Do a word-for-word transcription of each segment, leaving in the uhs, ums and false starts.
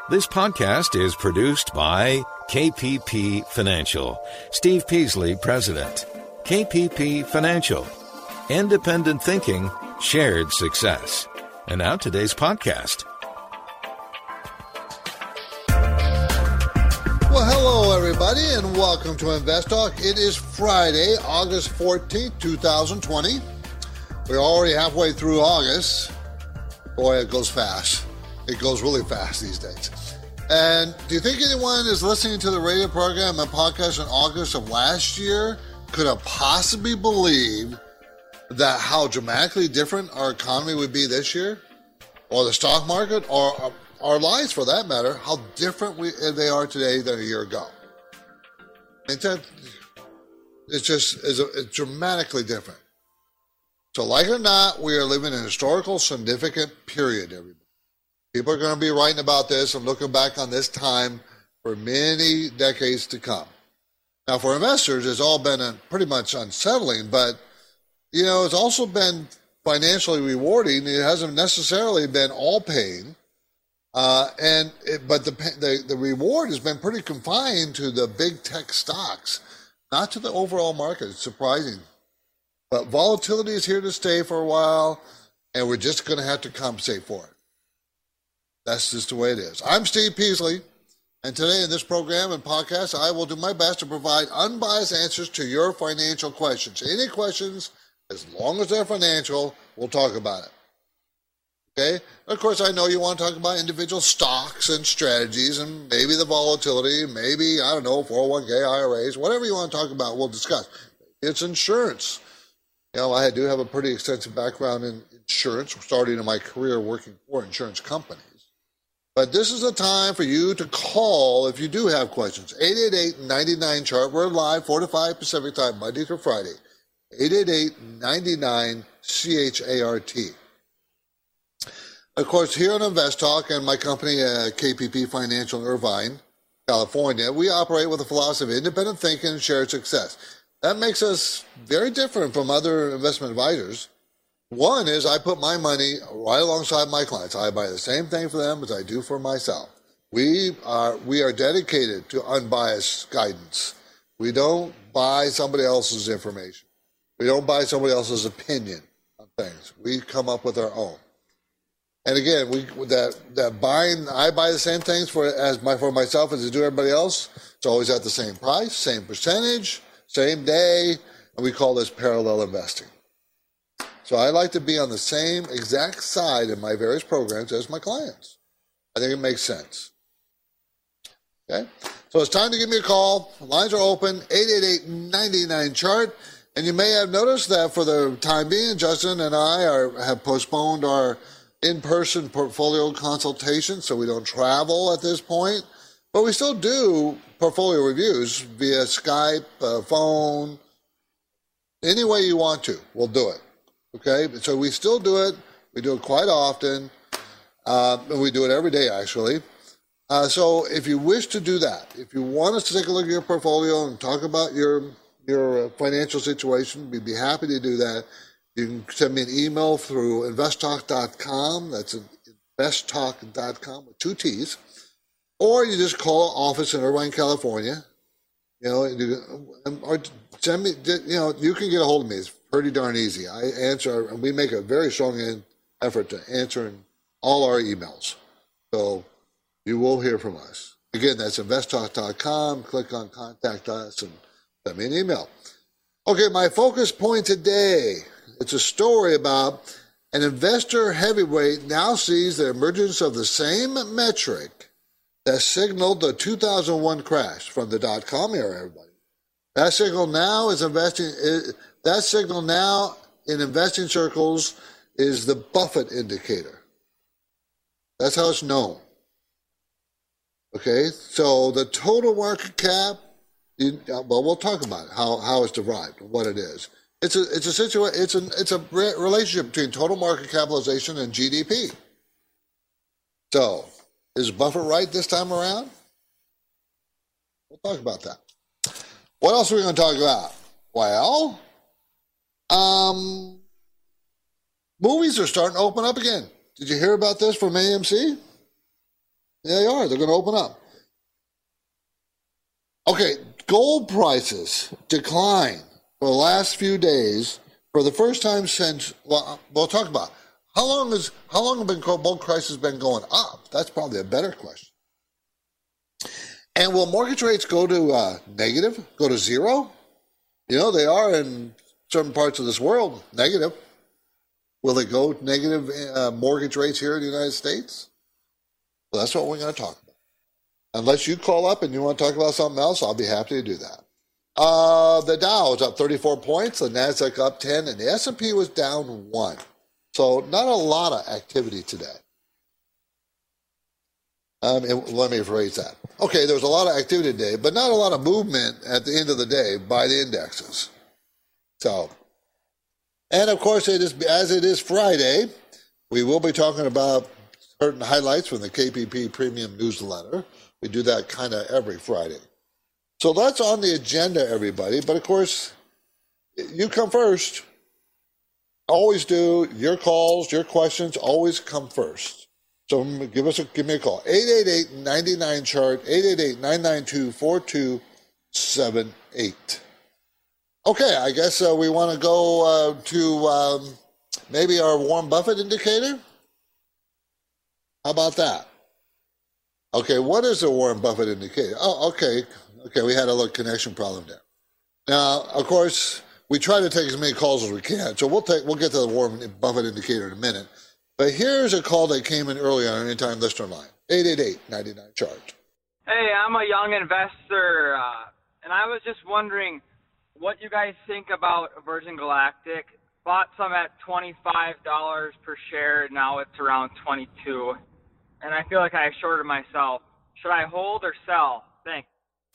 This podcast is produced by K P P Financial. Steve Peasley, President. K P P Financial. Independent thinking, shared success. And now today's podcast. Well, hello, everybody, and welcome to Invest Talk. It is Friday, August fourteenth, twenty twenty. We're already halfway through August. Boy, it goes fast. It goes really fast these days. And do you think anyone is listening to the radio program and podcast in August of last year could have possibly believed that how dramatically different our economy would be this year, or the stock market, or our lives for that matter, how different we, they are today than a year ago? It's, a, it's just it's, a, it's dramatically different. So like it or not, we are living in a historical significant period, everybody. People are going to be writing about this and looking back on this time for many decades to come. Now, for investors, it's all been a, pretty much unsettling, but, you know, it's also been financially rewarding. It hasn't necessarily been all pain, uh, and it, but the, the the reward has been pretty confined to the big tech stocks, not to the overall market. It's surprising. But volatility is here to stay for a while, and we're just going to have to compensate for it. That's just the way it is. I'm Steve Peasley, and today in this program and podcast, I will do my best to provide unbiased answers to your financial questions. Any questions, as long as they're financial, we'll talk about it. Okay? Of course, I know you want to talk about individual stocks and strategies and maybe the volatility, maybe, I don't know, four oh one k, I R As, whatever you want to talk about, we'll discuss. It's insurance. You know, I do have a pretty extensive background in insurance, starting in my career working for insurance companies. But this is a time for you to call if you do have questions. eight eight eight, nine nine, chart. We're live four to five Pacific time, Monday through Friday. eight eight eight, nine nine, C H A R T. Of course, here on Invest Talk and my company, uh, K P P Financial in Irvine, California, we operate with a philosophy of independent thinking and shared success. That makes us very different from other investment advisors. One is I put my money right alongside my clients. I buy the same thing for them as I do for myself. We are we are dedicated to unbiased guidance. We don't buy somebody else's information. We don't buy somebody else's opinion on things. We come up with our own. And again, we that that buying I buy the same things for as my for myself as I do everybody else. It's always at the same price, same percentage, same day, and we call this parallel investing. So I like to be on the same exact side in my various programs as my clients. I think it makes sense. Okay? So it's time to give me a call. The lines are open, eight eight eight, nine nine, chart. And you may have noticed that for the time being, Justin and I are, have postponed our in-person portfolio consultation, so we don't travel at this point. But we still do portfolio reviews via Skype, uh, phone, any way you want to, we'll do it. Okay, so we still do it. We do it quite often. Uh, and we do it every day, actually. Uh, so if you wish to do that, if you want us to take a look at your portfolio and talk about your your financial situation, we'd be happy to do that. You can send me an email through invest talk dot com. That's invest talk dot com with two T's. Or you just call our office in Irvine, California. You know, or send me, you know, you can get a hold of me. It's pretty darn easy. I answer, and we make a very strong effort to answer all our emails. So you will hear from us. Again, that's invest talk dot com. Click on Contact Us and send me an email. Okay, my focus point today, it's a story about an investor heavyweight now sees the emergence of the same metric that signaled the two thousand one crash from the dot-com era, everybody. That signal now is investing. That signal now in investing circles is the Buffett indicator. That's how it's known. Okay, so the total market cap. You, well, we'll talk about it, how how it's derived, what it is. It's a it's a situation. It's a it's a relationship between total market capitalization and G D P. So, is Buffett right this time around? We'll talk about that. What else are we going to talk about? Well, um, movies are starting to open up again. Did you hear about this from A M C? They are. They're going to open up. Okay, gold prices decline for the last few days for the first time since, well, we'll talk about how long is how long have been gold prices been going up? That's probably a better question. And will mortgage rates go to uh, negative, go to zero? You know, they are in certain parts of this world, negative. Will they go negative uh, mortgage rates here in the United States? Well, that's what we're going to talk about. Unless you call up and you want to talk about something else, I'll be happy to do that. Uh, the Dow is up thirty-four points, the NASDAQ up ten, and the S and P was down one. So not a lot of activity today. Um, let me rephrase that. Okay, there was a lot of activity today, but not a lot of movement at the end of the day by the indexes. So, and of course, it is as it is Friday, we will be talking about certain highlights from the K P P Premium Newsletter. We do that kind of every Friday. So that's on the agenda, everybody. But of course, you come first. Always do. Your calls, your questions always come first. So give us a give me a call. eight eight eight, nine nine, chart, eight eight eight, nine nine two, four two seven eight. Okay, I guess uh, we want to go uh, to um, maybe our Warren Buffett indicator. How about that? Okay, what is a Warren Buffett indicator? Oh, okay. Okay, we had a little connection problem there. Now, of course, we try to take as many calls as we can, so we'll take we'll get to the Warren Buffett indicator in a minute. But here's a call that came in earlier on an Anytime Listener line, eight eight eight, nine nine, chart. Hey, I'm a young investor, uh, and I was just wondering what you guys think about Virgin Galactic. Bought some at twenty-five dollars per share. Now it's around twenty-two dollars. And I feel like I shorted myself. Should I hold or sell? Thanks.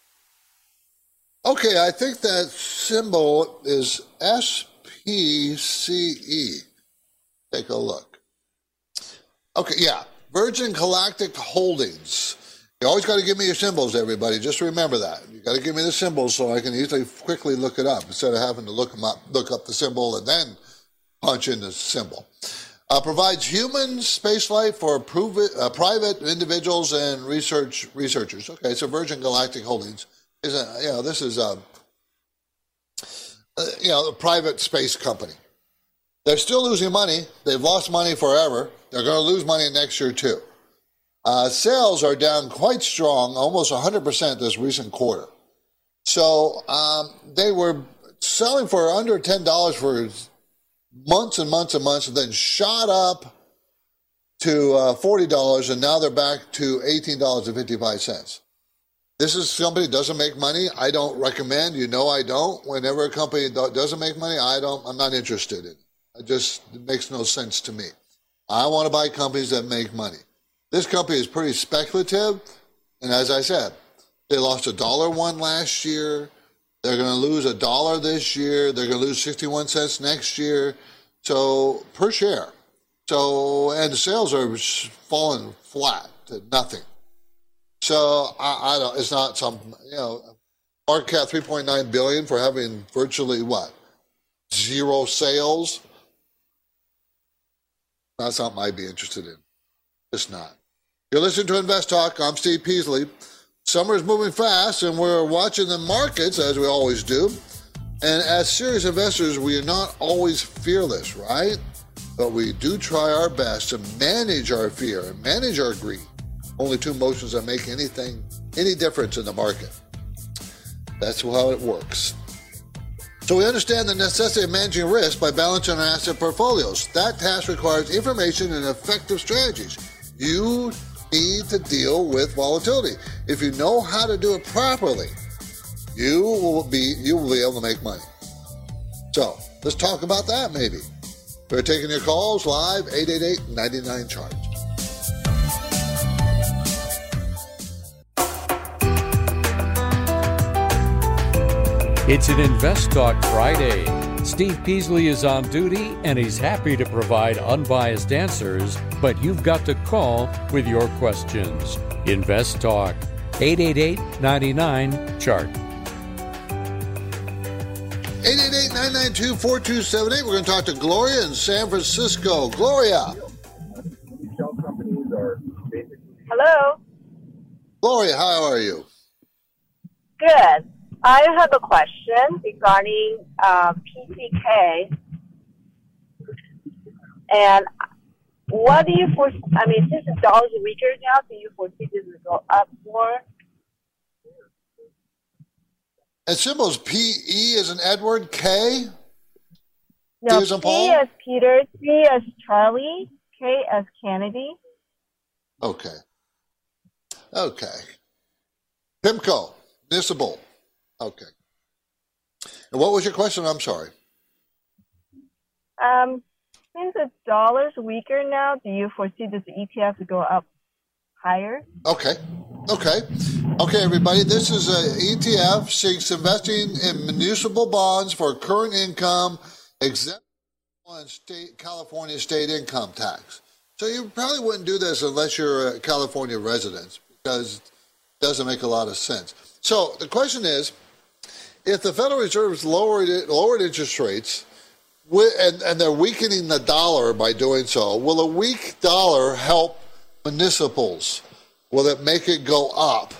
Okay, I think that symbol is S P C E. Take a look. Okay, yeah, Virgin Galactic Holdings. You always got to give me your symbols, everybody. Just remember that. You got to give me the symbols so I can easily quickly look it up instead of having to look them up, look up the symbol and then punch in the symbol. Uh, provides human spaceflight for prove, uh, private individuals and research researchers. Okay, so Virgin Galactic Holdings is a, you know, this is a, a you know, a private space company. They're still losing money. They've lost money forever. They're going to lose money next year too. Uh, sales are down quite strong, almost one hundred percent this recent quarter. So um, they were selling for under ten dollars for months and months and months, and then shot up to uh, forty dollars, and now they're back to eighteen dollars and fifty-five cents. This is a company that doesn't make money. I don't recommend. You know I don't. Whenever a company doesn't make money, I don't. I'm not interested in it. It just it makes no sense to me. I want to buy companies that make money. This company is pretty speculative, and as I said, they lost a dollar one last year. They're going to lose a dollar this year. They're going to lose sixty-one cents next year. So per share. So, and the sales are falling flat to nothing. So I, I don't, it's not some, you know, market cap three point nine billion dollars for having virtually what? Zero sales. Not something I'd be interested in. Just not. You're listening to Invest Talk. I'm Steve Peasley. Summer is moving fast, and we're watching the markets, as we always do. And as serious investors, we are not always fearless, right? But we do try our best to manage our fear and manage our greed. Only two emotions that make anything, any difference in the market. That's how it works. So we understand the necessity of managing risk by balancing our asset portfolios. That task requires information and effective strategies. You need to deal with volatility. If you know how to do it properly, you will be you will be able to make money. So let's talk about that maybe. We're taking your calls live, eight eight eight, nine nine, chart. It's an Invest Talk Friday. Steve Peasley is on duty, and he's happy to provide unbiased answers, but you've got to call with your questions. Invest Talk, eight eight eight, nine nine, chart. eight eight eight, nine nine two, four two seven eight. We're going to talk to Gloria in San Francisco. Gloria. Hello. Gloria, how are you? Good. I have a question regarding uh, P C K. And what do you foresee? I mean, since the dollar is weaker now, do you foresee this will go up more? And symbol is P E as in Edward, K? No, P as in P Paul? as Peter, C as Charlie, K as Kennedy. Okay. Okay. PIMCO, municipal. Okay. And what was your question? I'm sorry. Um, since the dollar's weaker now, do you foresee this E T F to go up higher? Okay. Okay. Okay, everybody. This is a E T F seeks investing in municipal bonds for current income, exempt on state California state income tax. So you probably wouldn't do this unless you're a California resident, because it doesn't make a lot of sense. So the question is, if the Federal Reserve's lowered it, lowered interest rates, and, and they're weakening the dollar by doing so, will a weak dollar help municipals? Will it make it go up?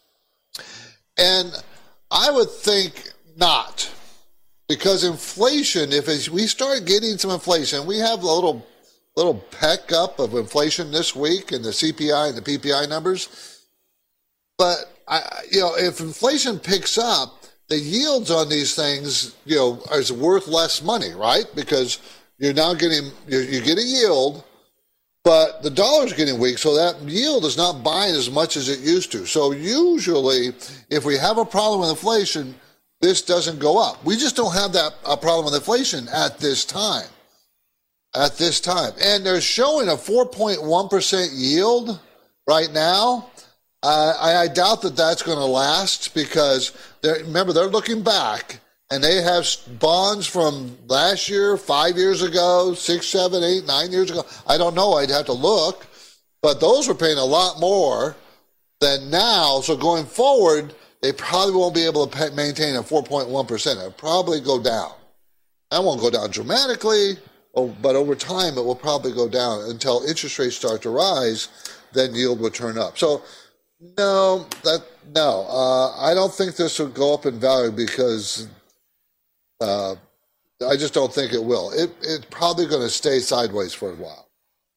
And I would think not, because inflation, if we start getting some inflation, we have a little little peck up of inflation this week in the C P I and the P P I numbers. But, I, you know, if inflation picks up, the yields on these things, you know, is worth less money, right? Because you're now getting, you you get a yield, but the dollar's getting weak, so that yield is not buying as much as it used to. So usually, if we have a problem with inflation, this doesn't go up. We just don't have that a problem with inflation at this time. At this time. And they're showing a four point one percent yield right now. Uh, I, I doubt that that's going to last, because they're, remember, they're looking back, and they have bonds from last year, five years ago, six, seven, eight, nine years ago. I don't know. I'd have to look. But those were paying a lot more than now. So going forward, they probably won't be able to pay, maintain a four point one percent. It'll probably go down. That won't go down dramatically, but over time it will probably go down until interest rates start to rise. Then yield will turn up. So no, that no, uh, I don't think this will go up in value, because uh, I just don't think it will. It, it's probably going to stay sideways for a while.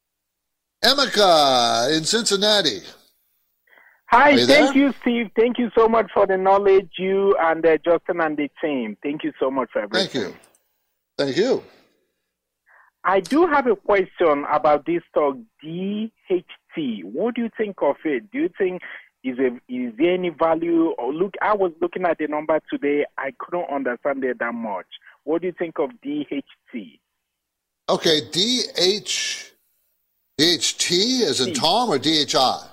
Emeka in Cincinnati. Hi, you thank there? you, Steve. Thank you so much for the knowledge, you and uh, Justin and the team. Thank you so much for everything. Thank you. Thank you. I do have a question about this stock, D H T. What do you think of it? Do you think is a, is there any value? Or look, I was looking at the number today. I couldn't understand it that much. What do you think of D H T? Okay, D H D H T as in Tom, or D H I?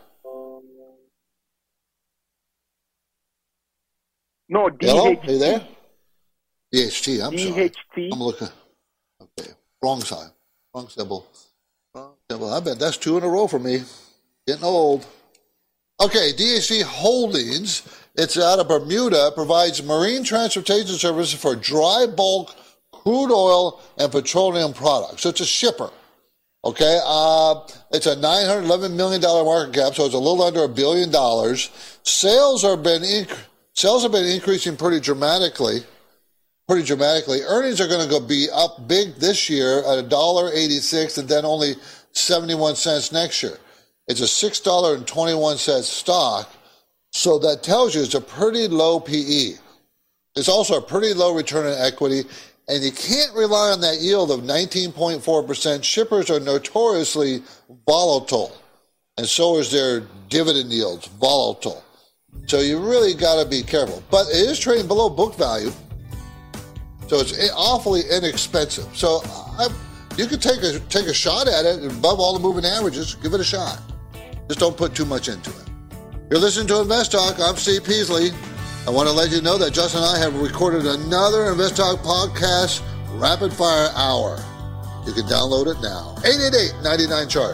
No, D H T. Hello? Are you there? D H T, I'm D H T. sorry. D H T. I'm looking. Okay, wrong side. Wrong symbol. Wrong symbol. I bet that's two in a row for me. Getting old. Okay, D H T Holdings. It's out of Bermuda. Provides marine transportation services for dry bulk, crude oil, and petroleum products. So it's a shipper. Okay, uh, it's a nine hundred eleven million dollars market cap, so it's a little under a billion dollars. Sales are been inc- sales have been increasing pretty dramatically. Pretty dramatically. Earnings are going to go be up big this year at one dollar eighty-six, and then only seventy-one cents next year. It's a six dollars and twenty-one cents stock, so that tells you it's a pretty low P E. It's also a pretty low return on equity, and you can't rely on that yield of nineteen point four percent. Shippers are notoriously volatile, and so is their dividend yields, volatile. So you really got to be careful. But it is trading below book value. So it's awfully inexpensive. So I, you could take a take a shot at it above all the moving averages. Give it a shot. Just don't put too much into it. You're listening to Invest Talk. I'm Steve Peasley. I want to let you know that Justin and I have recorded another Invest Talk podcast, Rapid Fire Hour. You can download it now. eight eight eight, nine nine, chart.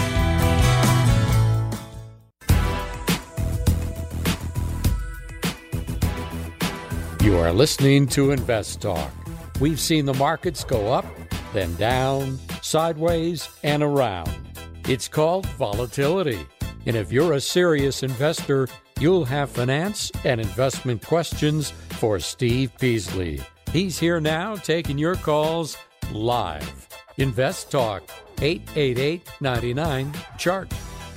You are listening to Invest Talk. We've seen the markets go up, then down, sideways, and around. It's called volatility. And if you're a serious investor, you'll have finance and investment questions for Steve Peasley. He's here now taking your calls live. Invest Talk, eight eight eight, nine nine, chart.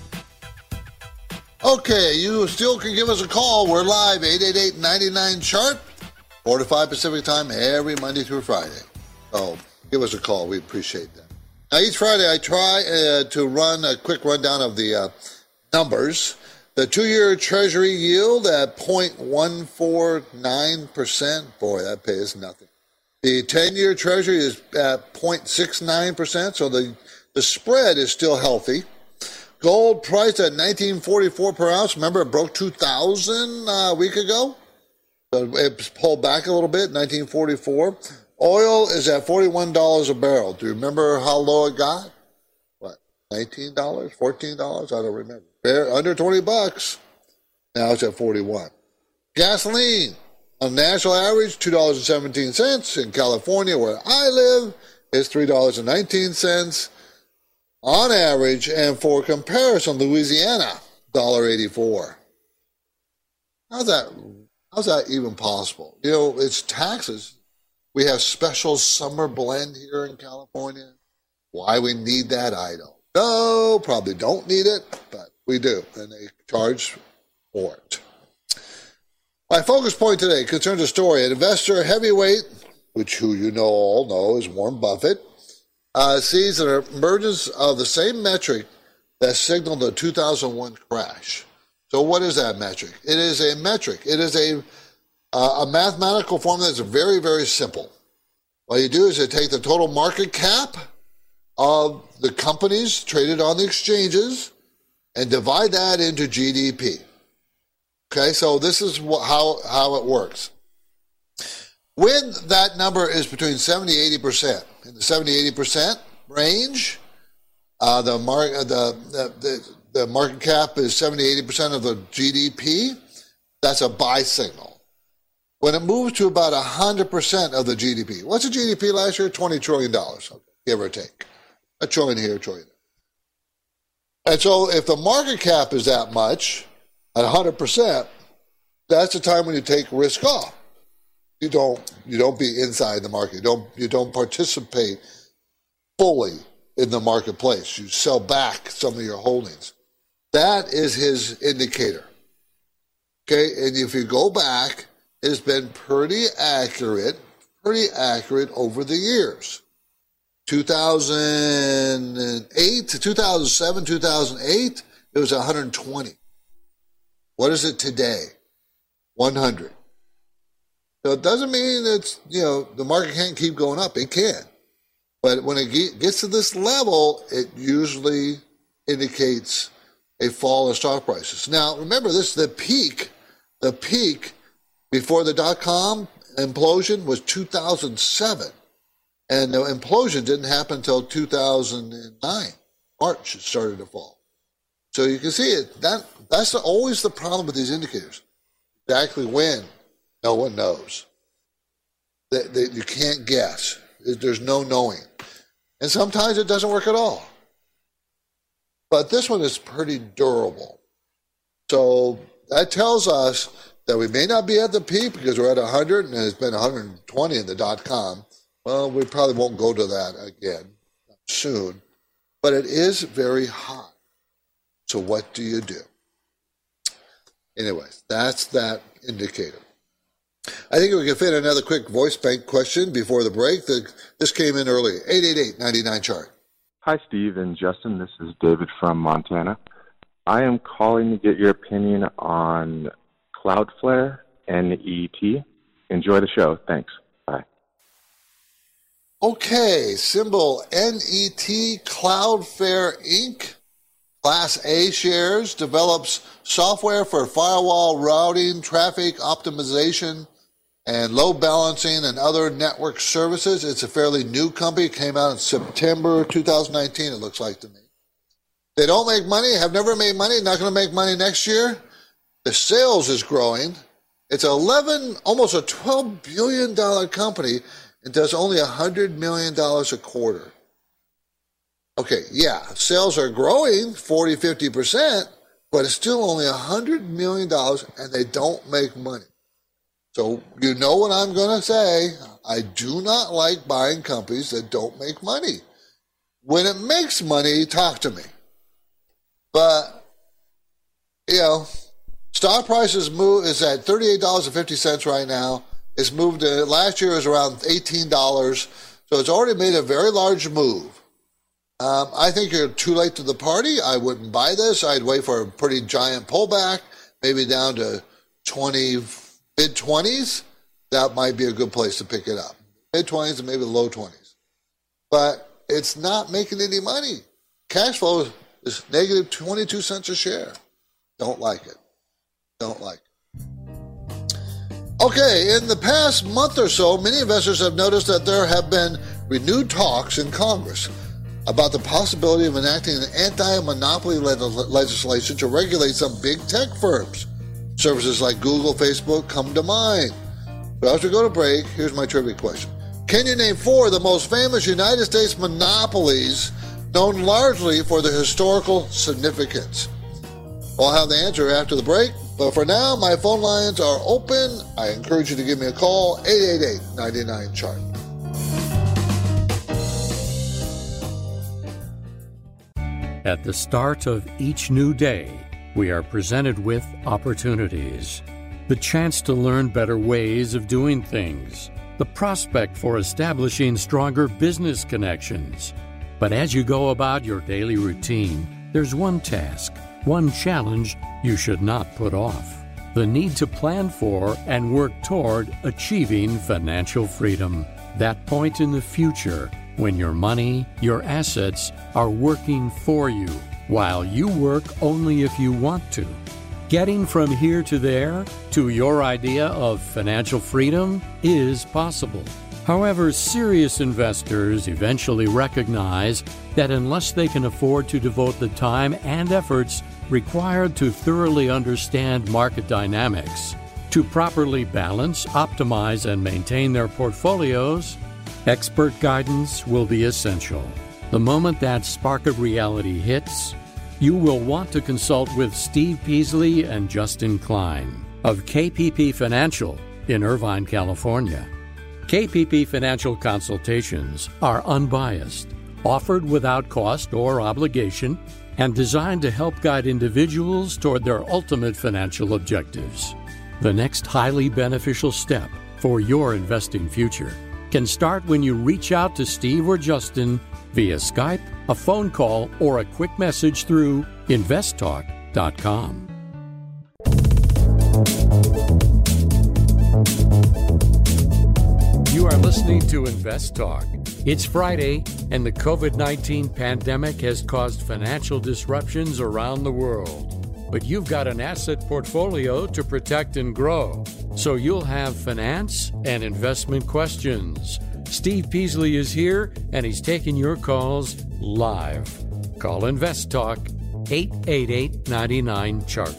Okay, you still can give us a call. We're live, eight eight eight, nine nine, chart, four to five Pacific time every Monday through Friday. So give us a call. We appreciate that. Now, each Friday I try uh, to run a quick rundown of the uh, numbers. The two-year Treasury yield at zero point one four nine percent. Boy, that pays nothing. The ten-year Treasury is at zero point six nine percent, so the, the spread is still healthy. Gold priced at nineteen forty-four per ounce. Remember, it broke two thousand uh, a week ago. So it pulled back a little bit, nineteen forty-four. Oil is at forty-one dollars a barrel. Do you remember how low it got? What, nineteen dollars, fourteen dollars? I don't remember. Bare, under twenty bucks. Now it's at forty-one. Gasoline, on national average, two dollars and seventeen cents. In California, where I live, is three dollars and nineteen cents. On average, and for comparison, Louisiana, one dollar and eighty-four cents. How's that, how's that even possible? You know, it's taxes. We have special summer blend here in California. Why we need that, I don't know. Probably don't need it, but we do, and they charge for it. My focus point today concerns a story. An investor heavyweight, which who you know all know is Warren Buffett, uh, sees an emergence of the same metric that signaled the two thousand one crash. So what is that metric? It is a metric. It is a Uh, a mathematical formula that's very, very simple. What you do is you take the total market cap of the companies traded on the exchanges and divide that into G D P. Okay, so this is wh- how, how it works. When that number is between seventy to eighty percent, in the seventy to eighty percent range, uh, the, mar- the, the, the, the market cap is seventy to eighty percent of the G D P, that's a buy signal. When it moves to about one hundred percent of the G D P, what's the G D P last year? twenty trillion dollars, okay, give or take. A trillion here, a trillion there. And so if the market cap is that much, at one hundred percent, that's the time when you take risk off. You don't, you don't be inside the market. You don't, you don't participate fully in the marketplace. You sell back some of your holdings. That is his indicator. Okay, and if you go back, it's been pretty accurate, pretty accurate over the years. two thousand eight to two thousand seven, two thousand eight, it was one hundred twenty. What is it today? one hundred. So it doesn't mean it's, you know, the market can't keep going up. It can. But when it gets to this level, it usually indicates a fall in stock prices. Now, remember this, the peak, the peak before the dot-com implosion was two thousand seven. And the implosion didn't happen until two thousand nine. March it started to fall. So you can see it. That That's the, always the problem with these indicators. Exactly when, no one knows. They, they, you can't guess. There's no knowing. And sometimes it doesn't work at all. But this one is pretty durable. So that tells us that we may not be at the peak because we're at one hundred and it's been one hundred twenty in the dot-com. Well, we probably won't go to that again soon. But it is very high. So what do you do? Anyways, that's that indicator. I think we can fit another quick voice bank question before the break. This came in early. eight eight eight, nine nine, chart. Hi, Steve and Justin. This is David from Montana. I am calling to get your opinion on Cloudflare, N E T. Enjoy the show. Thanks. Bye. Okay, symbol N E T, Cloudflare Incorporated. Class A shares, develops software for firewall routing, traffic optimization, and load balancing and other network services. It's a fairly new company. It came out in September two thousand nineteen, it looks like to me. They don't make money, have never made money, not going to make money next year. The sales is growing. It's eleven, almost a twelve billion dollars company and does only one hundred million dollars a quarter. Okay, yeah, sales are growing forty, fifty percent, but it's still only one hundred million dollars, and they don't make money. So you know what I'm going to say. I do not like buying companies that don't make money. When it makes money, talk to me. But, you know, stock prices move is at thirty-eight dollars and fifty cents right now. It's moved to, last year it was around eighteen dollars. So it's already made a very large move. Um, I think you're too late to the party. I wouldn't buy this. I'd wait for a pretty giant pullback, maybe down to twenty, mid twenties. That might be a good place to pick it up. mid twenties and maybe low twenties. But it's not making any money. Cash flow is negative twenty-two cents a share. Don't like it. Don't like it. Okay, in the past month or so, many investors have noticed that there have been renewed talks in Congress about the possibility of enacting an anti-monopoly le- legislation to regulate some big tech firms. Services like Google, Facebook come to mind. But as we go to break, here's my trivia question. Can you name four of the most famous United States monopolies known largely for their historical significance? I'll have the answer after the break. But for now, my phone lines are open. I encourage you to give me a call, eight eight eight, nine nine, chart. At the start of each new day, we are presented with opportunities. The chance to learn better ways of doing things. The prospect for establishing stronger business connections. But as you go about your daily routine, there's one task, one challenge you should not put off. The need to plan for and work toward achieving financial freedom. That point in the future when your money, your assets are working for you, while you work only if you want to. Getting from here to there, to your idea of financial freedom, is possible. However, serious investors eventually recognize that unless they can afford to devote the time and efforts required to thoroughly understand market dynamics, to properly balance, optimize, and maintain their portfolios, expert guidance will be essential. The moment that spark of reality hits, you will want to consult with Steve Peasley and Justin Klein of K P P Financial in Irvine, California. K P P Financial consultations are unbiased, offered without cost or obligation, and designed to help guide individuals toward their ultimate financial objectives. The next highly beneficial step for your investing future can start when you reach out to Steve or Justin via Skype, a phone call, or a quick message through invest talk dot com. You are listening to Invest Talk. It's Friday, and the covid nineteen pandemic has caused financial disruptions around the world. But you've got an asset portfolio to protect and grow, so you'll have finance and investment questions. Steve Peasley is here, and he's taking your calls live. Call Invest Talk, eight eight eight, nine nine, chart.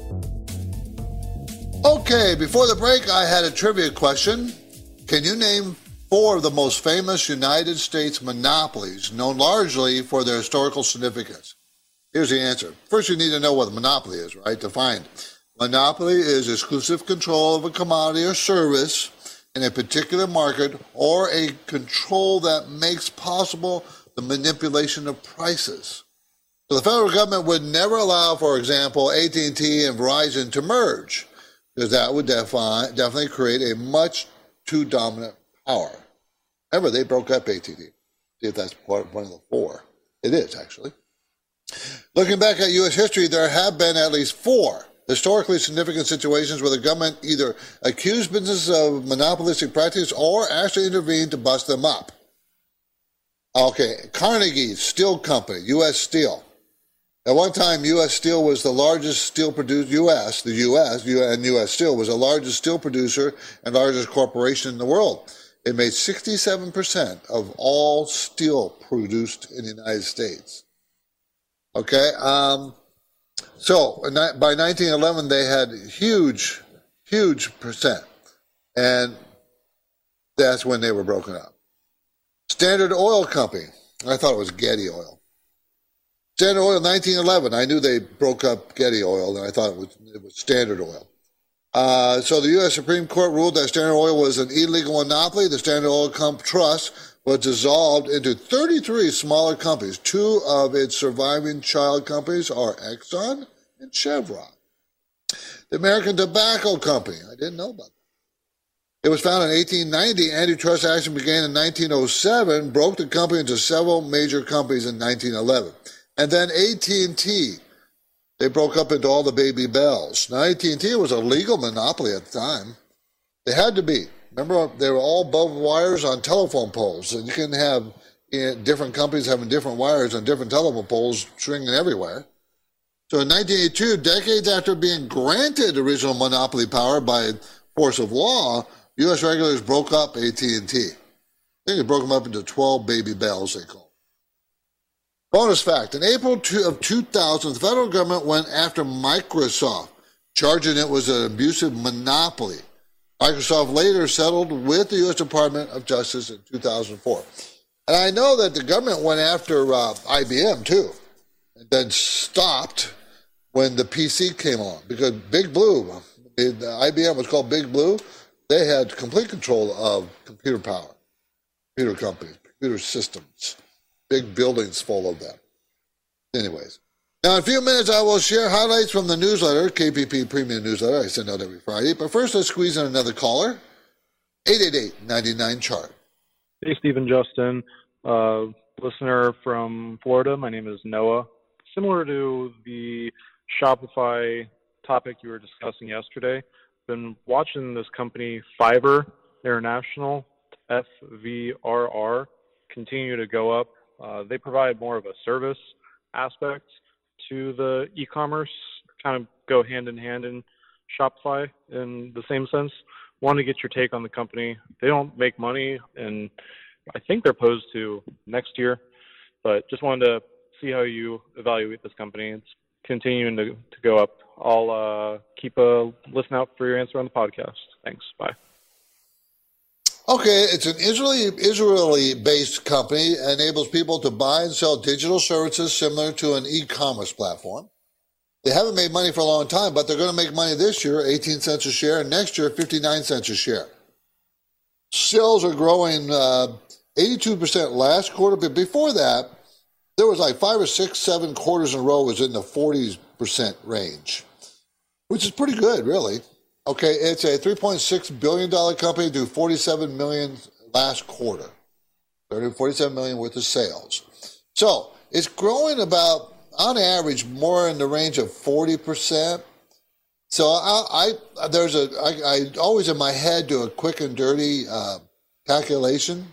Okay, before the break, I had a trivia question. Can you name four of the most famous United States monopolies, known largely for their historical significance? Here's the answer. First, you need to know what a monopoly is, right? Defined. Monopoly is exclusive control of a commodity or service in a particular market, or a control that makes possible the manipulation of prices. So the federal government would never allow, for example, A T and T and Verizon to merge, because that would defi- definitely create a much too dominant power. Remember, they broke up A T and T. See if that's part, one of the four. It is, actually. Looking back at U S history, there have been at least four historically significant situations where the government either accused businesses of monopolistic practice or actually intervened to bust them up. Okay, Carnegie Steel Company, U S Steel. At one time, U S Steel was the largest steel producer, U S, the U S, and U S Steel was the largest steel producer and largest corporation in the world. It made sixty-seven percent of all steel produced in the United States. Okay, um, so by nineteen eleven, they had huge, huge percent, and that's when they were broken up. Standard Oil Company, I thought it was Getty Oil. Standard Oil, nineteen eleven. I knew they broke up Getty Oil, and I thought it was, it was Standard Oil. Uh, so the U S Supreme Court ruled that Standard Oil was an illegal monopoly. The Standard Oil Company Trust was dissolved into thirty-three smaller companies. Two of its surviving child companies are Exxon and Chevron. The American Tobacco Company, I didn't know about that. It was founded in eighteen ninety. Antitrust action began in nineteen oh seven, broke the company into several major companies in nineteen eleven. And then A T and T, they broke up into all the baby bells. Now, A T and T was a legal monopoly at the time. They had to be. Remember, they were all above wires on telephone poles. And you couldn't have you know, different companies having different wires on different telephone poles stringing everywhere. So in nineteen eighty-two, decades after being granted original monopoly power by force of law, U S regulators broke up A T and T. I think they broke them up into twelve baby bells, they call them. Bonus fact, in April of two thousand, the federal government went after Microsoft, charging it was an abusive monopoly. Microsoft later settled with the U S Department of Justice in two thousand four. And I know that the government went after uh, I B M, too, and then stopped when the P C came along, because Big Blue, the I B M was called Big Blue, they had complete control of computer power, computer companies, computer systems, big buildings full of them. Anyways, now in a few minutes I will share highlights from the newsletter, K P P Premium Newsletter. I send out every Friday. But first, let's squeeze in another caller, eight eight eight, nine nine, C H A R T. Hey, Stephen Justin, uh, listener from Florida. My name is Noah. Similar to the Shopify topic you were discussing yesterday, been watching this company Fiverr International, F V R R, continue to go up. Uh, they provide more of a service aspect to the e-commerce, kind of go hand in hand in Shopify in the same sense. Want to get your take on the company. They don't make money, and I think they're posed to next year, but just wanted to see how you evaluate this company. It's continuing to, to go up. I'll uh, keep a listen out for your answer on the podcast. Thanks. Bye. Okay, it's an Israeli, Israeli-based company, enables people to buy and sell digital services similar to an e-commerce platform. They haven't made money for a long time, but they're going to make money this year, eighteen cents a share, and next year, fifty-nine cents a share. Sales are growing uh, eighty-two percent last quarter, but before that, there was like five or six, seven quarters in a row was in the forty percent range, which is pretty good, really. Okay, it's a three point six billion dollars company, do forty-seven million dollars last quarter. forty-seven million dollars worth of sales. So it's growing about, on average, more in the range of forty percent. So I, I there's a, I, I always in my head do a quick and dirty uh, calculation.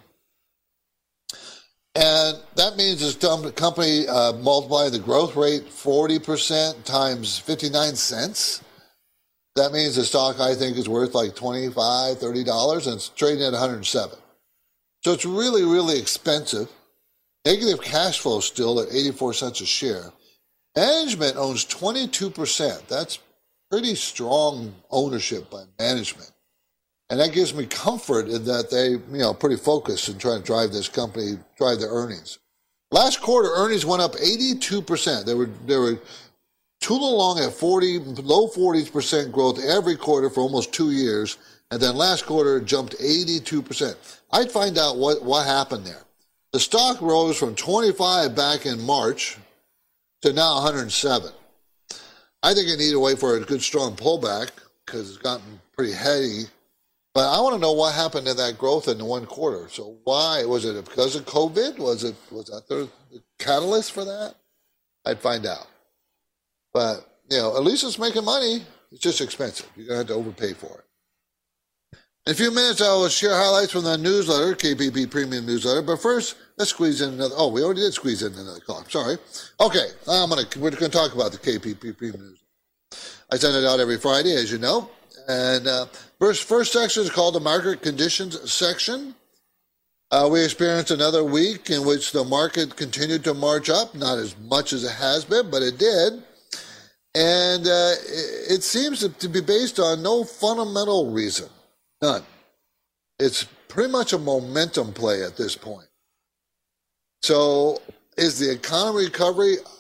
And that means this company uh, multiplying the growth rate forty percent times fifty-nine cents. That means the stock, I think, is worth like twenty-five dollars, thirty dollars, and it's trading at one hundred seven. So it's really, really expensive. Negative cash flow still at eighty-four cents a share. Management owns twenty-two percent. That's pretty strong ownership by management. And that gives me comfort in that they, you know, pretty focused in trying to drive this company, drive their earnings. Last quarter, earnings went up eighty-two percent. They were, they were tooling along at forty, low forties percent growth every quarter for almost two years. And then last quarter, it jumped eighty-two percent. I'd find out what, what happened there. The stock rose from twenty-five back in March to now one hundred seven. I think I need to wait for a good, strong pullback because it's gotten pretty heady. But I want to know what happened to that growth in the one quarter. So why? Was it because of COVID? Was it was that the catalyst for that? I'd find out. But, you know, at least it's making money. It's just expensive. You're going to have to overpay for it. In a few minutes, I will share highlights from the newsletter, K P P Premium Newsletter. But first, let's squeeze in another. Oh, we already did squeeze in another call. Sorry. Okay, I'm gonna we're going to talk about the K P P Premium Newsletter. I send it out every Friday, as you know. And uh, first, first section is called the Market Conditions section. Uh, we experienced another week in which the market continued to march up, not as much as it has been, but it did. And uh, it, it seems to be based on no fundamental reason. None. It's pretty much a momentum play at this point. So is the economy recovery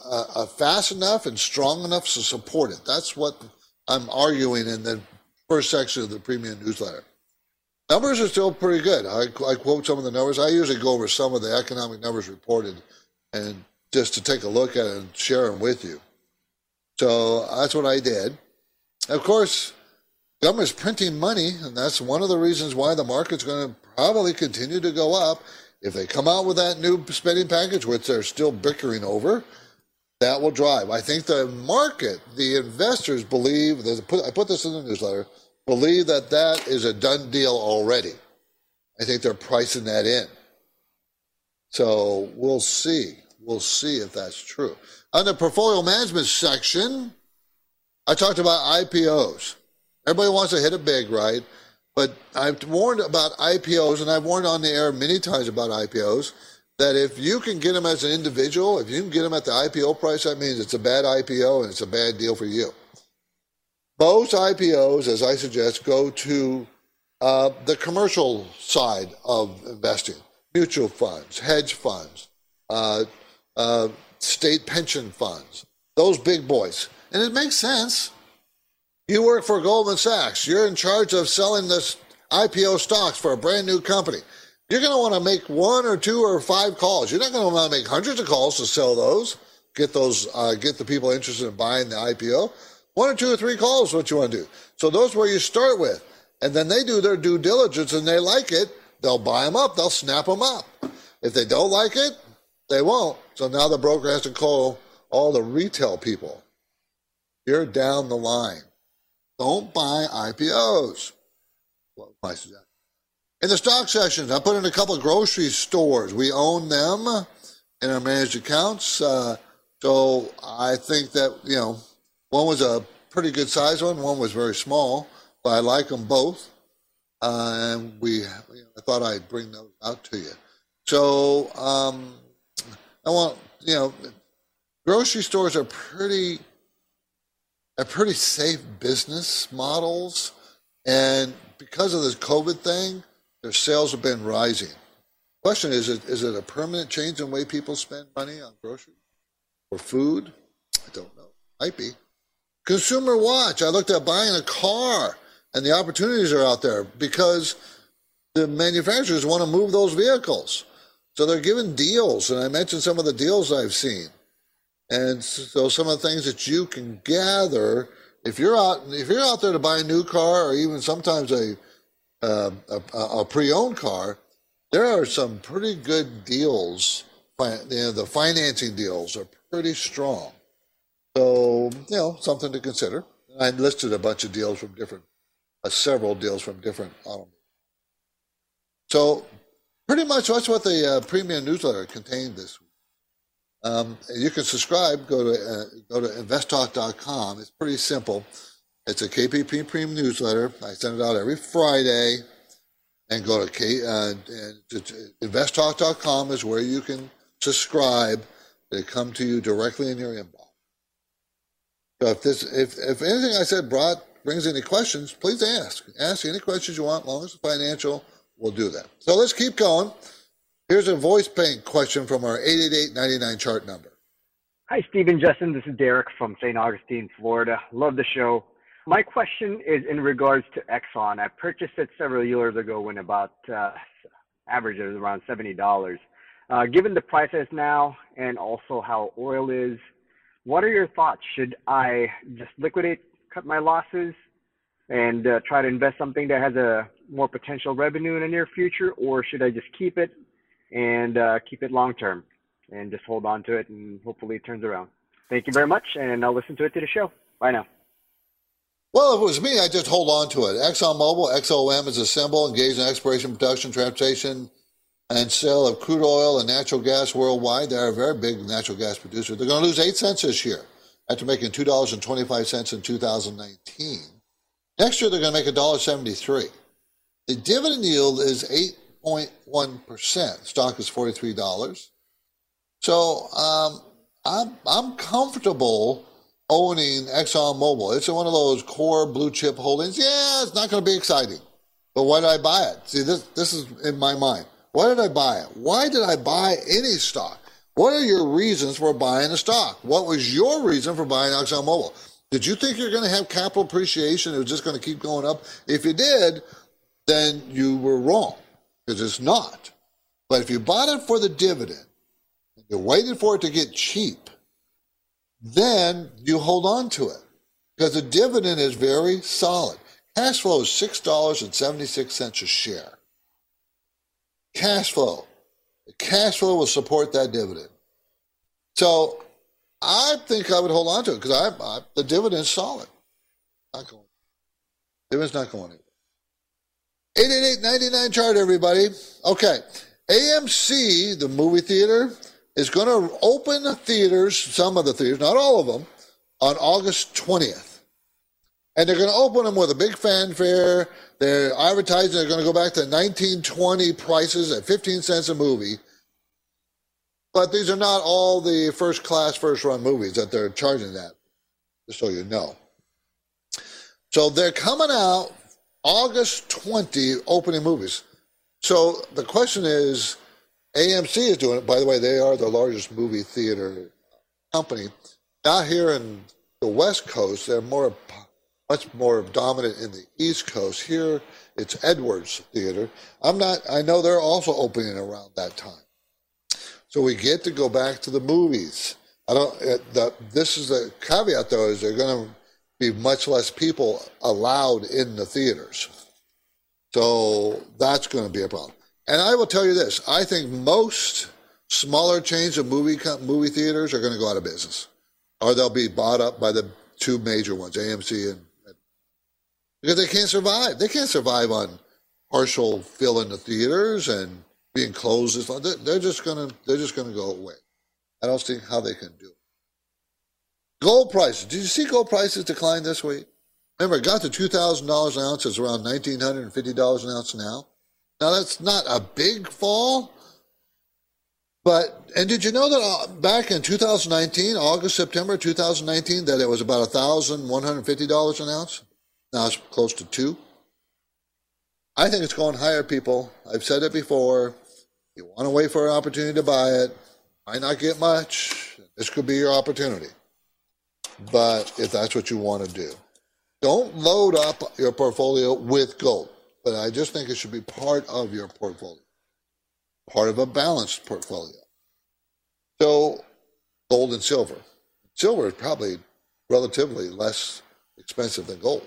uh, uh, fast enough and strong enough to support it. That's what I'm arguing in the first section of the premium newsletter. Numbers are still pretty good. I, I quote some of the numbers. I usually go over some of the economic numbers reported and just to take a look at it and share them with you. So that's what I did. Of course, government's printing money, and that's one of the reasons why the market's going to probably continue to go up. If they come out with that new spending package, which they're still bickering over, that will drive. I think the market, the investors believe, I put this in the newsletter, believe that that is a done deal already. I think they're pricing that in. So we'll see. We'll see if that's true. On the portfolio management section, I talked about I P Os. Everybody wants to hit it big, right? But I've warned about I P Os, and I've warned on the air many times about I P Os, that if you can get them as an individual, if you can get them at the I P O price, that means it's a bad I P O and it's a bad deal for you. Most I P Os, as I suggest, go to uh, the commercial side of investing. Mutual funds, hedge funds, uh, uh, state pension funds, those big boys. And it makes sense. You work for Goldman Sachs. You're in charge of selling this I P O stocks for a brand new company. You're going to want to make one or two or five calls. You're not going to want to make hundreds of calls to sell those, get those, uh, get the people interested in buying the I P O. One or two or three calls is what you want to do. So those are where you start with. And then they do their due diligence and they like it, they'll buy them up, they'll snap them up. If they don't like it, they won't. So now the broker has to call all the retail people. You're down the line. Don't buy I P Os. Well, my suggestion. In the stock sessions, I put in a couple of grocery stores. We own them in our managed accounts. Uh, so I think that, you know, one was a pretty good size one. One was very small, but I like them both. Uh, and we, you know, I thought I'd bring those out to you. So um, I want, you know, grocery stores are pretty, are pretty safe business models. And because of this COVID thing, their sales have been rising. Question is, is it a permanent change in the way people spend money on groceries or food? I don't know. Might be. Consumer Watch. I looked at buying a car, and the opportunities are out there because the manufacturers want to move those vehicles. So they're giving deals, and I mentioned some of the deals I've seen. And so some of the things that you can gather, if you're out, if you're out there to buy a new car or even sometimes a Uh, a, a pre-owned car, there are some pretty good deals. You know, the financing deals are pretty strong. So, you know, something to consider. I listed a bunch of deals from different, uh, several deals from different automakers. So, pretty much that's what the uh, premium newsletter contained this week. Um, you can subscribe. Go to uh, go to invest talk dot com. It's pretty simple. It's a K P P Premium newsletter. I send it out every Friday. And go to K, uh, invest talk dot com is where you can subscribe. They come to you directly in your inbox. So if this, if, if anything I said brought brings any questions, please ask. Ask any questions you want. As long as it's financial, we'll do that. So let's keep going. Here's a voice bank question from our eight eight eight, nine nine chart number. Hi, Stephen, Justin. This is Derek from Saint Augustine, Florida. Love the show. My question is in regards to Exxon. I purchased it several years ago when about uh, average is around seventy dollars. Uh, given the prices now and also how oil is, what are your thoughts? Should I just liquidate, cut my losses, and uh, try to invest something that has a more potential revenue in the near future, or should I just keep it and uh, keep it long term and just hold on to it and hopefully it turns around? Thank you very much, and I'll listen to it to the show. Bye now. Well, if it was me, I'd just hold on to it. ExxonMobil, X O M is a symbol, engaged in exploration, production, transportation, and sale of crude oil and natural gas worldwide. They're a very big natural gas producer. They're going to lose eight cents this year after making two dollars and twenty-five cents in two thousand nineteen. Next year, they're going to make one dollar and seventy-three cents. The dividend yield is eight point one percent. Stock is forty-three dollars. So um, I'm, I'm comfortable owning ExxonMobil. It's one of those core blue chip holdings. Yeah, it's not going to be exciting. But why did I buy it? See, this this is in my mind. Why did I buy it? Why did I buy any stock? What are your reasons for buying a stock? What was your reason for buying ExxonMobil? Did you think you're going to have capital appreciation? It was just going to keep going up? If you did, then you were wrong, because it's not. But if you bought it for the dividend, and you waited for it to get cheap, then you hold on to it, because the dividend is very solid. Cash flow is six dollars and seventy-six cents a share. Cash flow. The cash flow will support that dividend. So I think I would hold on to it, because I, I, the dividend's solid. Not going. Dividend's not going anywhere. eight eight eight, nine nine, chart, everybody. Okay. A M C, the movie theater, is going to open theaters, some of the theaters, not all of them, on August twentieth. And they're going to open them with a big fanfare. They're advertising they're going to go back to nineteen twenty prices at fifteen cents a movie. But these are not all the first-class, first-run movies that they're charging that, just so you know. So they're coming out August twentieth, opening movies. So the question is, A M C is doing it. By the way, they are the largest movie theater company. Not here in the West Coast. They're more, much more dominant in the East Coast. Here, it's Edwards Theater. I'm not. I know they're also opening around that time. So we get to go back to the movies. I don't. The, this is the caveat, though, is they're going to be much less people allowed in the theaters. So that's going to be a problem. And I will tell you this. I think most smaller chains of movie movie theaters are going to go out of business. Or they'll be bought up by the two major ones, A M C and... Because they can't survive. They can't survive on partial fill in the theaters and being closed. As long. They're just going to they're just going to go away. I don't see how they can do it. Gold prices. Did you see gold prices decline this week? Remember, it got to two thousand dollars an ounce. It's around one thousand nine hundred fifty dollars an ounce now. Now, that's not a big fall. But, and did you know that back in two thousand nineteen, August, September two thousand nineteen, that it was about one thousand one hundred fifty dollars an ounce? Now it's close to two. I think it's going higher, people. I've said it before. You want to wait for an opportunity to buy it. Might not get much. This could be your opportunity. But if that's what you want to do. Don't load up your portfolio with gold, but I just think it should be part of your portfolio, part of a balanced portfolio. So gold and silver. Silver is probably relatively less expensive than gold.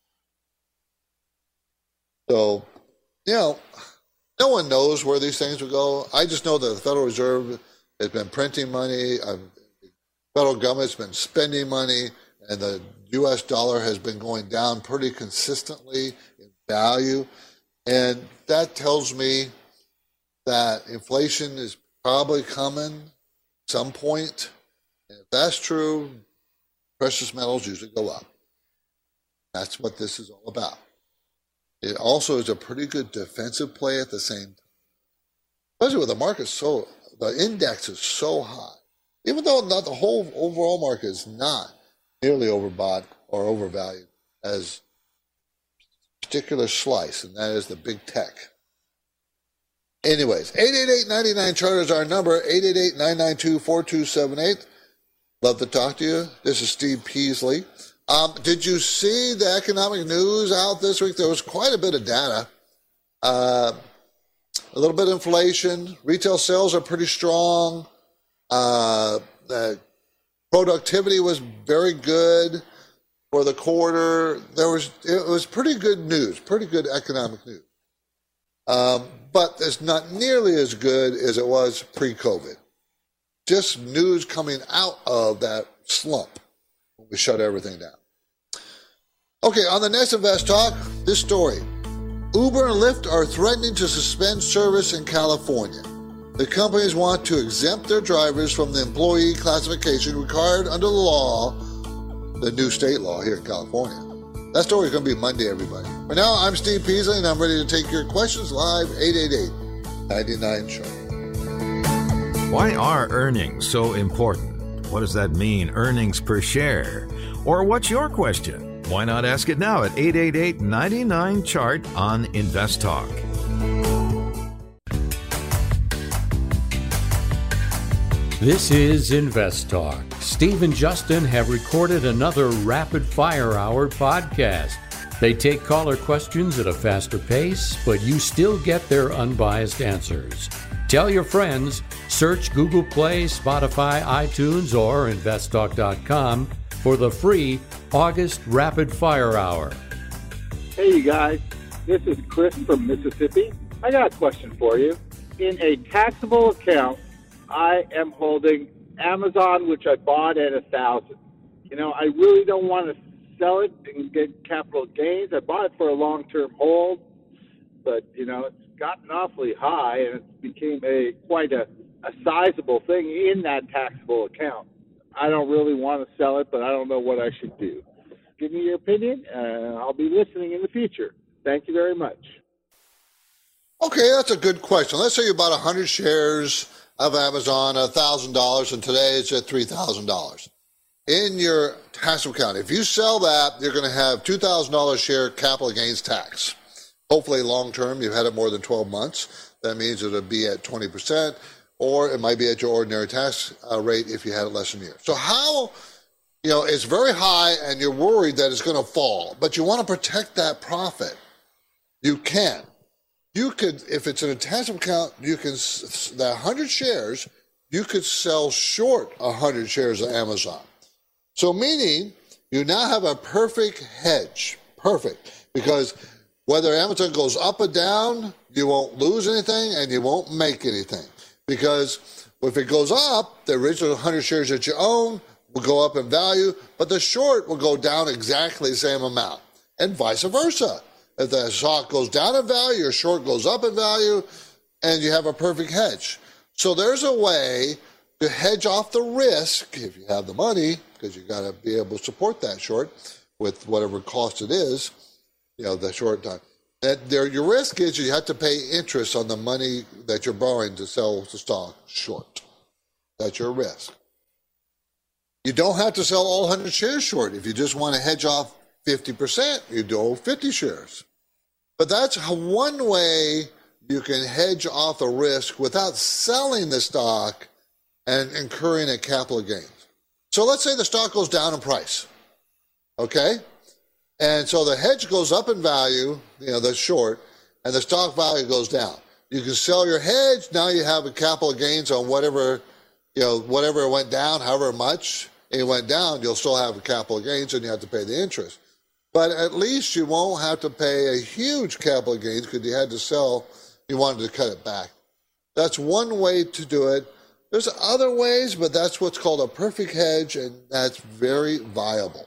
So, you know, no one knows where these things will go. I just know that the Federal Reserve has been printing money, uh, the federal government's been spending money, and the U S dollar has been going down pretty consistently in value. And that tells me that inflation is probably coming at some point. And if that's true, precious metals usually go up. That's what this is all about. It also is a pretty good defensive play at the same time. Especially with the market so, the index is so high. Even though not the whole overall market is not nearly overbought or overvalued as a particular slice, and that is the big tech. Anyways, eight eight eight, nine nine, chart is our number, eight eight eight, nine nine two, four two seven eight. Love to talk to you. This is Steve Peasley. Um, did you see the economic news out this week? There was quite a bit of data. Uh, a little bit of inflation. Retail sales are pretty strong. Uh, the productivity was very good for the quarter. There was it was pretty good news, pretty good economic news. Um, but it's not nearly as good as it was pre-COVID. Just news coming out of that slump when we shut everything down. Okay, on the next Invest Talk, this story. Uber and Lyft are threatening to suspend service in California. The companies want to exempt their drivers from the employee classification required under the law, the new state law here in California. That story is going to be Monday, everybody. For now, I'm Steve Peasley, and I'm ready to take your questions live, eight eight eight, nine nine, chart. Why are earnings so important? What does that mean, earnings per share? Or what's your question? Why not ask it now at eight eight eight, nine nine, chart on Invest Talk. This is Invest Talk. Steve and Justin have recorded another Rapid Fire Hour podcast. They take caller questions at a faster pace, but you still get their unbiased answers. Tell your friends, search Google Play, Spotify, iTunes, or invest talk dot com for the free August Rapid Fire Hour. Hey, you guys. This is Chris from Mississippi. I got a question for you. In a taxable account, I am holding Amazon, which I bought at a thousand. You know, I really don't want to sell it and get capital gains. I bought it for a long-term hold, but you know, it's gotten awfully high, and it became a quite a, a sizable thing in that taxable account. I don't really want to sell it, but I don't know what I should do. Give me your opinion, and I'll be listening in the future. Thank you very much. Okay, that's a good question. Let's say you bought one hundred shares of Amazon at one thousand dollars, and today it's at three thousand dollars. In your taxable account, if you sell that, you're going to have two thousand dollars share capital gains tax. Hopefully long-term, you've had it more than twelve months. That means it'll be at twenty percent, or it might be at your ordinary tax uh, rate if you had it less than a year. So how, you know, it's very high and you're worried that it's going to fall, but you want to protect that profit. You can. You could, if it's in a taxable account, you can, that one hundred shares, you could sell short one hundred shares of Amazon. So meaning you now have a perfect hedge, perfect, because whether Amazon goes up or down, you won't lose anything and you won't make anything. Because if it goes up, the original one hundred shares that you own will go up in value, but the short will go down exactly the same amount, and vice versa. If the stock goes down in value, your short goes up in value, and you have a perfect hedge. So there's a way to hedge off the risk if you have the money, because you got to be able to support that short with whatever cost it is, you know, the short time. That there, your risk is you have to pay interest on the money that you're borrowing to sell the stock short. That's your risk. You don't have to sell all one hundred shares short. If you just want to hedge off fifty percent, you do fifty shares. But that's one way you can hedge off the risk without selling the stock and incurring a capital gain. So let's say the stock goes down in price, okay? And so the hedge goes up in value, you know, the short, and the stock value goes down. You can sell your hedge. Now you have a capital gains on whatever, you know, whatever went down, however much it went down, you'll still have a capital gains and you have to pay the interest. But at least you won't have to pay a huge capital gains because you had to sell, you wanted to cut it back. That's one way to do it. There's other ways, but that's what's called a perfect hedge, and that's very viable.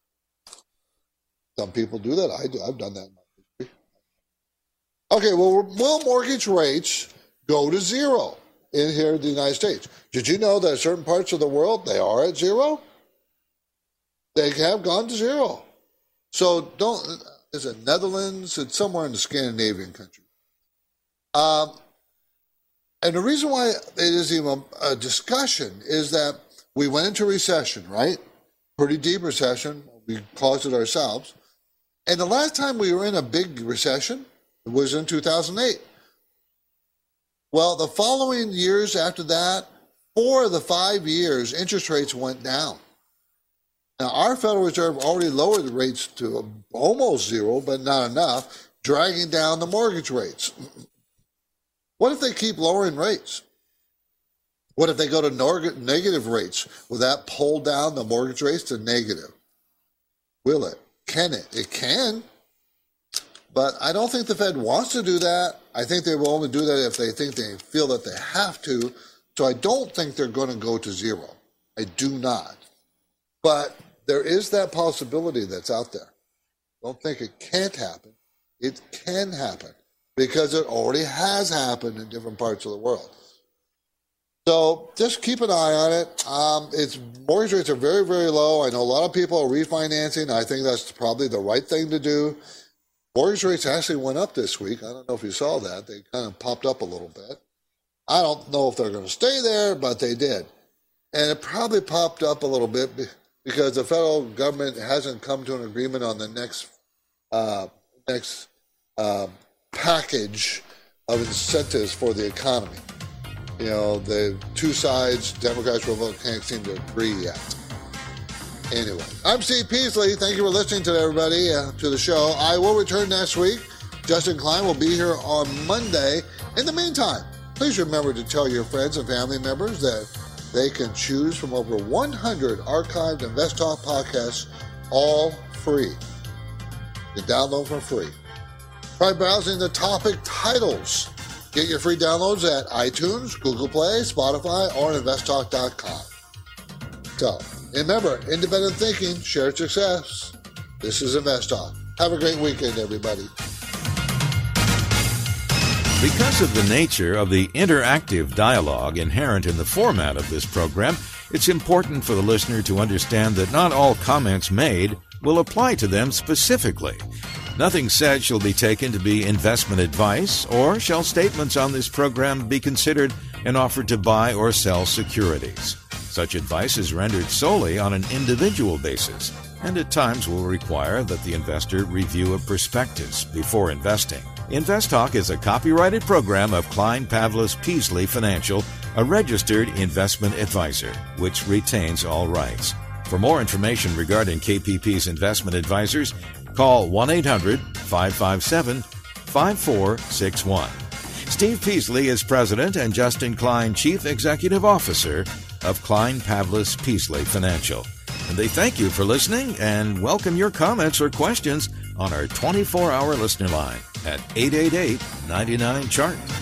Some people do that. I do. I've done that in my history. Okay, well, will mortgage rates go to zero in here in the United States? Did you know that in certain parts of the world, they are at zero? They have gone to zero. So don't, is it Netherlands? It's somewhere in the Scandinavian country. Um, and the reason why it is even a discussion is that we went into recession, right? Pretty deep recession. We caused it ourselves. And the last time we were in a big recession was in two thousand eight. Well, the following years after that, four of the five years, interest rates went down. Now, our Federal Reserve already lowered the rates to almost zero, but not enough, dragging down the mortgage rates. What if they keep lowering rates? What if they go to negative rates? Will that pull down the mortgage rates to negative? Will it? Can it? It can. But I don't think the Fed wants to do that. I think they will only do that if they think they feel that they have to. So I don't think they're going to go to zero. I do not. But there is that possibility that's out there. Don't think it can't happen. It can happen because it already has happened in different parts of the world. So just keep an eye on it. Um, it's mortgage rates are very, very low. I know a lot of people are refinancing. I think that's probably the right thing to do. Mortgage rates actually went up this week. I don't know if you saw that. They kind of popped up a little bit. I don't know if they're going to stay there, but they did. And it probably popped up a little bit because the federal government hasn't come to an agreement on the next uh, next uh, package of incentives for the economy. you know, the two sides, Democrats, Republicans, can't seem to agree yet. Anyway, I'm Steve Peasley. Thank you for listening to everybody uh, to the show. I will return next week. Justin Klein will be here on Monday. In the meantime, please remember to tell your friends and family members that they can choose from over one hundred archived Invest Talk podcasts, all free. You can download for free. Try browsing the topic titles. Get your free downloads at iTunes, Google Play, Spotify, or invest talk dot com. So, remember, independent thinking, shared success. This is Invest Talk. Have a great weekend, everybody. Because of the nature of the interactive dialogue inherent in the format of this program, it's important for the listener to understand that not all comments made will apply to them specifically. Nothing said shall be taken to be investment advice, or shall statements on this program be considered an offer to buy or sell securities. Such advice is rendered solely on an individual basis, and at times will require that the investor review a prospectus before investing. Invest Talk is a copyrighted program of Klein Pavlis Peasley Financial, a registered investment advisor, which retains all rights. For more information regarding K P P's investment advisors, call one eight hundred, five five seven, five four six one. Steve Peasley is president and Justin Klein chief executive officer of Klein Pavlis Peasley Financial. And they thank you for listening and welcome your comments or questions on our twenty-four hour listener line at eight eight eight, nine nine, C H A R T.